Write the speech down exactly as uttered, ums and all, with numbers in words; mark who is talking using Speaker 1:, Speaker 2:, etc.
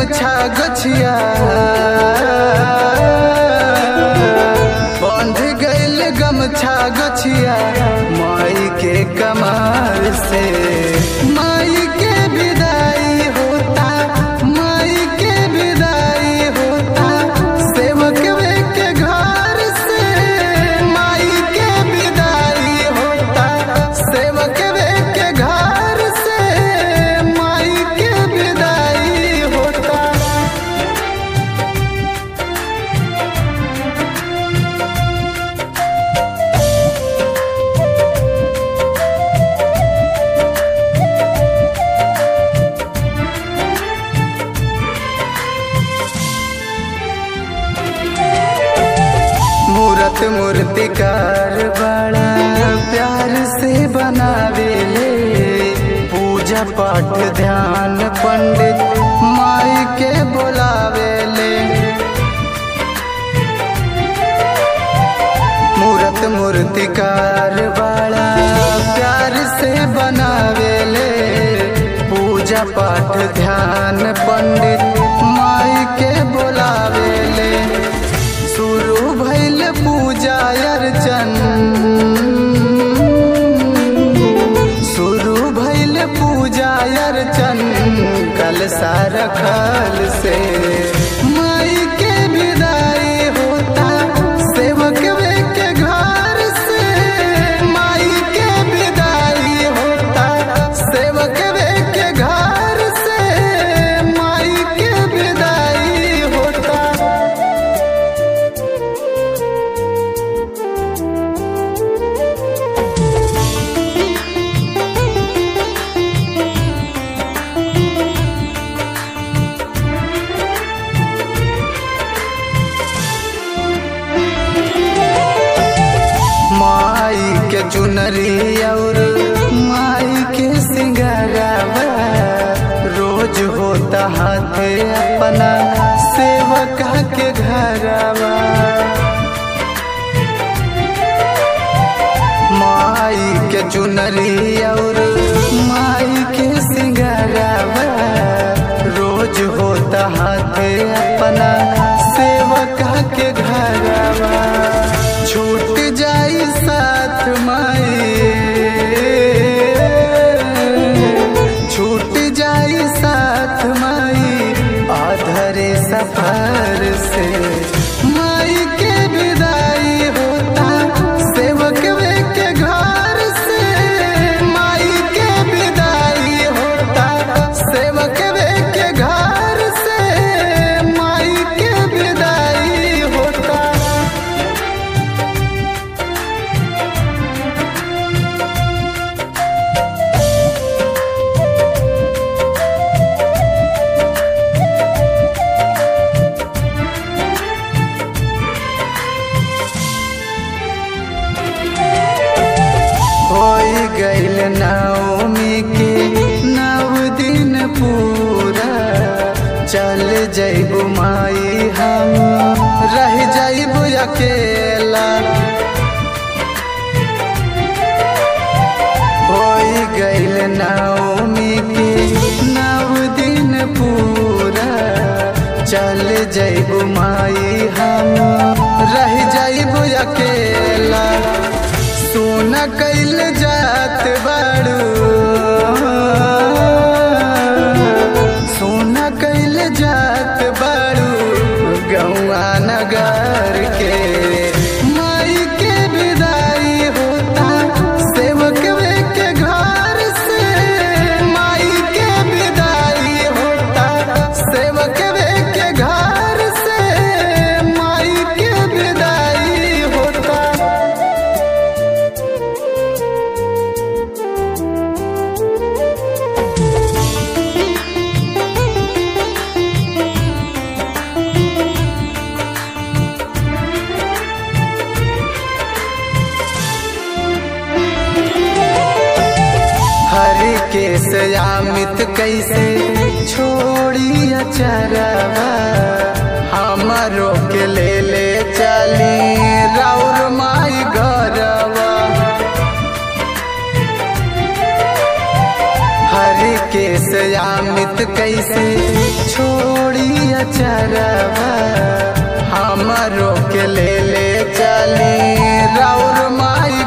Speaker 1: गछा गछिया बंध गइल गमछा गछिया माई के कमर से। माई के विदाई होता, माई के विदाई होता सेवक वे के घर से। माई के विदाई होता सेवक वे के घर से। माई के विदाई होता। मूरत मूर्तिकार बड़ा प्यार से बनावेले। पूजा पाठ ध्यान पंडित माई के बुलावेले। मूरत मूर्तिकार बड़ा प्यार से बनावेले। पूजा पाठ ध्यान पंडित माई के बुलावेले। शुरू भइल पूजा अर्चन, शुरू भइल पूजा अर्चन कलशा रखल से। माई के विदाई होता सेवक वे के घर से। माई के विदाई होता सेवक वे के घर से। माई के विदाई होता। माई के चुनरी और माई के सिंगारवा रोज होता हाथ अपना सेवका के घरवा। माई के चुनरी और माई के सिंगारवा रोज होता हाथ अपना सेवका के घरवा। छूट जाई साथ माई, छूट जाई साथ माई आधरे सफर से। माई के विदाई होता सेवक वे के घर से। माई के विदाई होता सेवक वे के घर से। माई के विदाई होता। होई गइल नवमी के नव दिन पूरा। चल जइबू माई हम रह जइबू अकेला। होई गइल नवमी के नव दिन पूरा। चल जइबू माई हम रह जइबू अकेला। सोना कैल जात बाड़ू, सोना कैल जात बाड़ू गौआ नगर के। माई के विदाई होता सेवक वे के घर से। माई के विदाई होता सेवक वे के घर से। माई के विदाई होता। हरि के सयामित कैसे छोड़ी अचरवा। हमारो के ले ले चली राउर माई घरवा। हरि के से अमित कैसे छोड़ी अचरवा हमरो के ले ले चली राउर माई